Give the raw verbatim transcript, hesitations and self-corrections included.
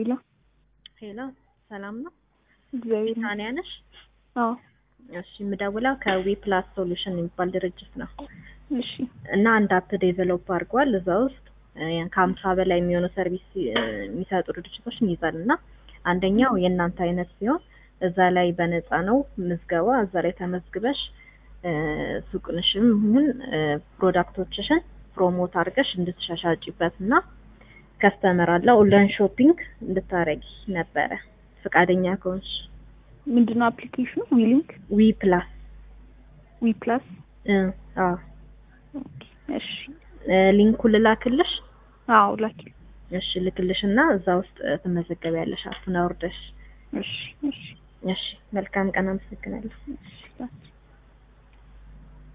ሄሎ ሄሎ ሰላም ነው? እግዚአብሔር ታንያ ነሽ? አዎ እሺ የምደውለው ከዊ ፕላስ ሶሉሽን የሚባል ድርጅት ነው። እሺ እና አንድ አፕ ዴቨሎፕ አድርጓል። እዛ ውስጥ ከሀምሳ በላይ የሚሆኑ ሰርቪስ የሚሰጡ ድርጅቶችን ይይዛል እና አንደኛው የእናንተ አይነት ሲሆን እዛ ላይ በነፃ ነው ምዝገባ። እዛ ላይ ተመዝግበሽ ሱቅንሽም ይሁን ፕሮዳክቶችሽን ፕሮሞት አድርገሽ እንድትሻሻጪበት እና ከስተመር አለ ኦንላይን ሾፒንግ እንድታረጊ ነበረ ፈቃደኛ ከሆንሽ። ምንድነው አፕሊኬሽኑ? ዊሊንክ ዊ ፕላስ ዊ ፕላስ እ አዎ ኦኬ እሺ ሊንኩን ልላክልሽ? አዎ ላኪ። እሺ ልክልሽና እዛ ውስጥ ትመዘገቢያለሽ አፑን አውርደሽ። እሺ እሺ እሺ መልካም ቀን። አመሰግናለሁ። እሺ